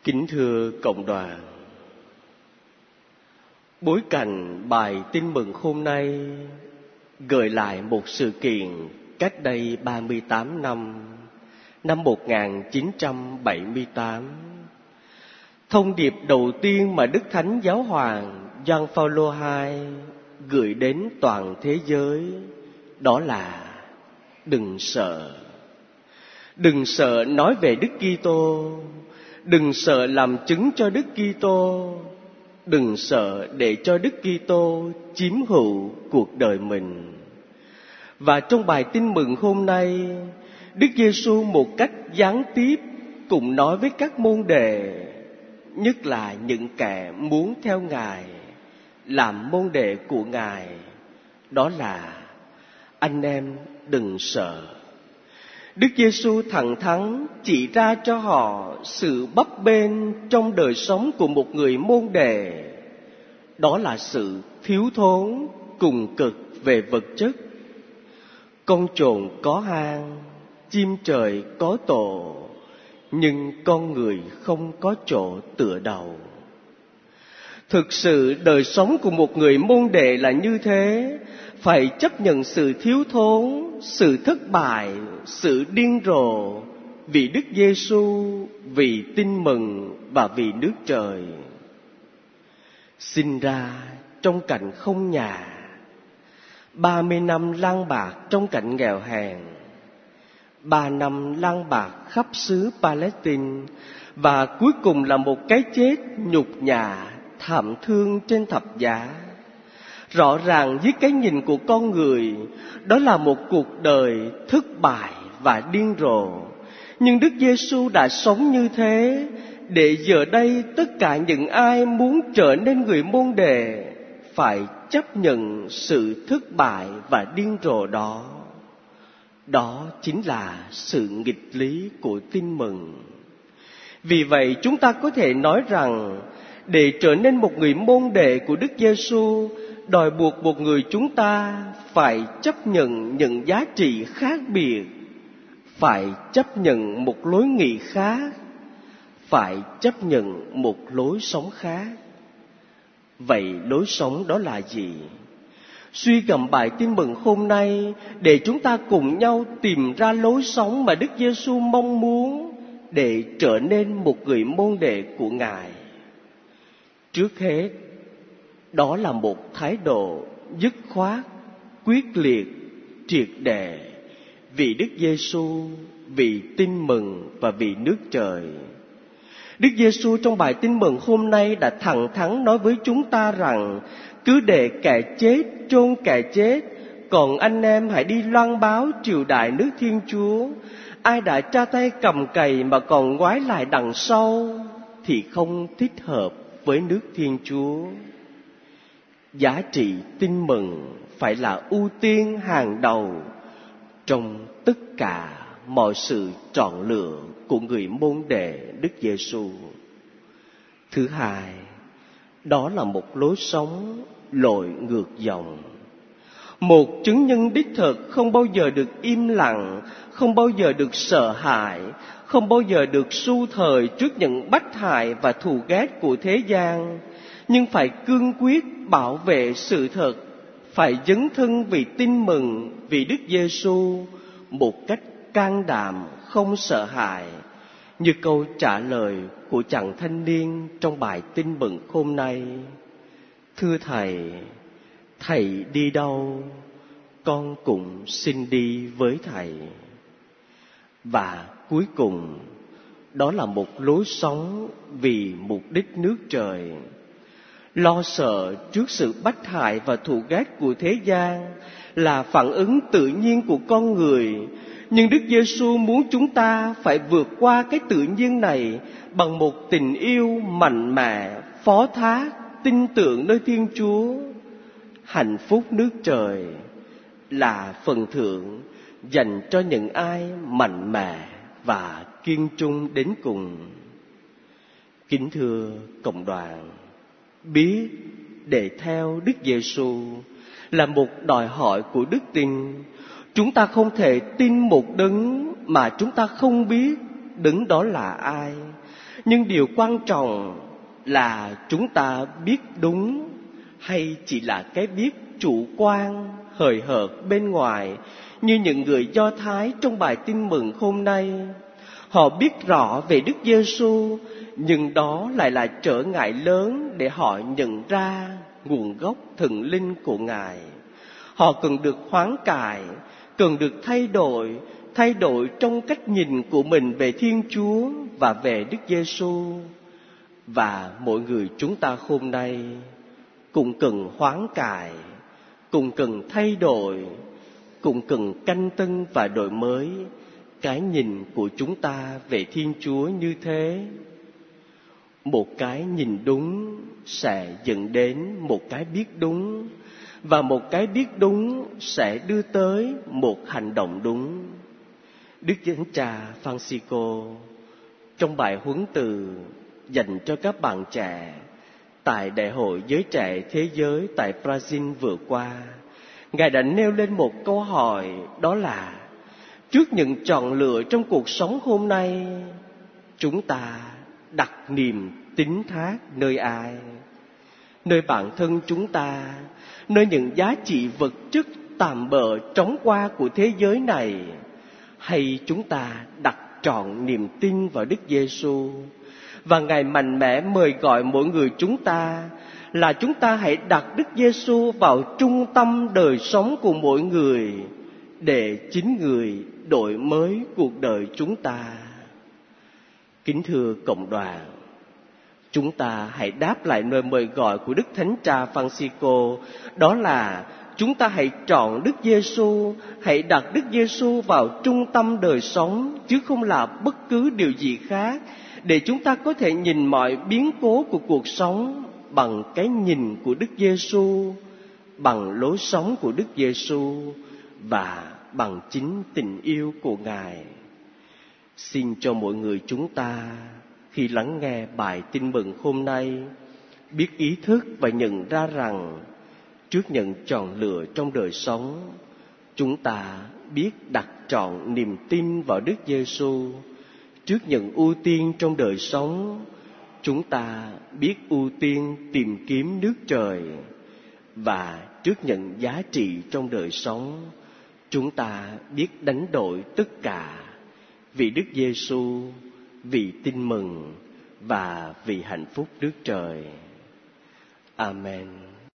Kính thưa cộng đoàn, bối cảnh bài tin mừng hôm nay gợi lại một sự kiện cách đây 38 năm, năm 1978. Thông điệp đầu tiên mà Đức Thánh Giáo Hoàng Gioan Phaolô II gửi đến toàn thế giới đó là đừng sợ. Đừng sợ nói về Đức Kitô, đừng sợ làm chứng cho Đức Kitô, đừng sợ để cho Đức Kitô chiếm hữu cuộc đời mình. Và trong bài tin mừng hôm nay, Đức Giêsu một cách gián tiếp cũng nói với các môn đệ, nhất là những kẻ muốn theo Ngài, làm môn đệ của Ngài, đó là anh em đừng sợ. Đức Giêsu thẳng thắn chỉ ra cho họ sự bấp bênh trong đời sống của một người môn đệ, đó là sự thiếu thốn cùng cực về vật chất. Con trồn có hang, chim trời có tổ, nhưng con người không có chỗ tựa đầu. Thực sự đời sống của một người môn đệ là như thế, phải chấp nhận sự thiếu thốn, sự thất bại, sự điên rồ vì Đức Giêsu, vì tin mừng và vì nước trời. Sinh ra trong cảnh không nhà, 30 năm lang bạc trong cảnh nghèo hèn, 3 năm lang bạc khắp xứ Palestine, và cuối cùng là một cái chết nhục nhã, thảm thương trên thập giá. Rõ ràng dưới cái nhìn của con người, đó là một cuộc đời thất bại và điên rồ. Nhưng Đức Giêsu đã sống như thế, để giờ đây tất cả những ai muốn trở nên người môn đệ phải chấp nhận sự thất bại và điên rồ đó. Đó chính là sự nghịch lý của tin mừng. Vì vậy chúng ta có thể nói rằng, để trở nên một người môn đệ của Đức Giêsu, đòi buộc một người chúng ta phải chấp nhận những giá trị khác biệt, phải chấp nhận một lối nghĩ khác, phải chấp nhận một lối sống khác. Vậy lối sống đó là gì? Suy gẫm bài tin mừng hôm nay để chúng ta cùng nhau tìm ra lối sống mà Đức Giêsu mong muốn để trở nên một người môn đệ của Ngài. Trước hết, đó là một thái độ dứt khoát, quyết liệt, triệt để vì Đức Giêsu, vì tin mừng và vì nước trời. Đức Giêsu trong bài tin mừng hôm nay đã thẳng thắn nói với chúng ta rằng, cứ để kẻ chết chôn kẻ chết, còn anh em hãy đi loan báo triều đại nước Thiên Chúa. Ai đã tra tay cầm cày mà còn ngoái lại đằng sau thì không thích hợp với nước Thiên Chúa. Giá trị tin mừng phải là ưu tiên hàng đầu trong tất cả mọi sự chọn lựa của người môn đệ Đức Giêsu. Thứ hai, đó là một lối sống lội ngược dòng. Một chứng nhân đích thực không bao giờ được im lặng, không bao giờ được sợ hãi, không bao giờ được su thời trước những bách hại và thù ghét của thế gian, nhưng phải cương quyết bảo vệ sự thật, phải dấn thân vì tin mừng, vì Đức Giêsu một cách can đảm, không sợ hãi, như câu trả lời của chàng thanh niên trong bài tin mừng hôm nay. Thưa Thầy, Thầy đi đâu, con cũng xin đi với Thầy. Và cuối cùng, đó là một lối sống vì mục đích nước trời. Lo sợ trước sự bách hại và thù ghét của thế gian là phản ứng tự nhiên của con người. Nhưng Đức Giêsu muốn chúng ta phải vượt qua cái tự nhiên này bằng một tình yêu mạnh mẽ, phó thác, tin tưởng nơi Thiên Chúa. Hạnh phúc nước trời là phần thưởng dành cho những ai mạnh mẽ và kiên trung đến cùng. Kính thưa cộng đoàn, biết để theo Đức Giêsu là một đòi hỏi của đức tin. Chúng ta không thể tin một đấng mà chúng ta không biết đấng đó là ai. Nhưng điều quan trọng là chúng ta biết đúng hay chỉ là cái biết chủ quan, hời hợt bên ngoài, như những người Do Thái trong bài tin mừng hôm nay. Họ biết rõ về Đức Giêsu, nhưng đó lại là trở ngại lớn để họ nhận ra nguồn gốc thần linh của Ngài. Họ cần được hoán cải, cần được thay đổi trong cách nhìn của mình về Thiên Chúa và về Đức Giêsu. Và mỗi người chúng ta hôm nay cũng cần hoán cải, cũng cần thay đổi, cũng cần canh tân và đổi mới cái nhìn của chúng ta về Thiên Chúa như thế. Một cái nhìn đúng sẽ dẫn đến một cái biết đúng, và một cái biết đúng sẽ đưa tới một hành động đúng. Đức Thánh Cha Francisco trong bài huấn từ dành cho các bạn trẻ tại Đại hội Giới Trẻ Thế Giới tại Brazil vừa qua, Ngài đã nêu lên một câu hỏi, đó là: trước những chọn lựa trong cuộc sống hôm nay, chúng ta đặt niềm tín thác nơi ai? Nơi bản thân chúng ta, nơi những giá trị vật chất tạm bợ trống qua của thế giới này, hay chúng ta đặt trọn niềm tin vào Đức Giêsu? Và Ngài mạnh mẽ mời gọi mỗi người chúng ta là chúng ta hãy đặt Đức Giêsu vào trung tâm đời sống của mỗi người, để chính Người đổi mới cuộc đời chúng ta. Kính thưa cộng đoàn, chúng ta hãy đáp lại lời mời gọi của Đức Thánh Cha Francisco, đó là chúng ta hãy chọn Đức Giêsu, hãy đặt Đức Giêsu vào trung tâm đời sống, chứ không là bất cứ điều gì khác, để chúng ta có thể nhìn mọi biến cố của cuộc sống bằng cái nhìn của Đức Giêsu, bằng lối sống của Đức Giêsu và bằng chính tình yêu của Ngài. Xin cho mỗi người chúng ta khi lắng nghe bài tin mừng hôm nay biết ý thức và nhận ra rằng trước những chọn lựa trong đời sống, chúng ta biết đặt trọn niềm tin vào Đức Giêsu. Trước những ưu tiên trong đời sống, chúng ta biết ưu tiên tìm kiếm nước trời. Và trước những giá trị trong đời sống, chúng ta biết đánh đổi tất cả vì Đức Giêsu, vì tin mừng và vì hạnh phúc nước trời. Amen.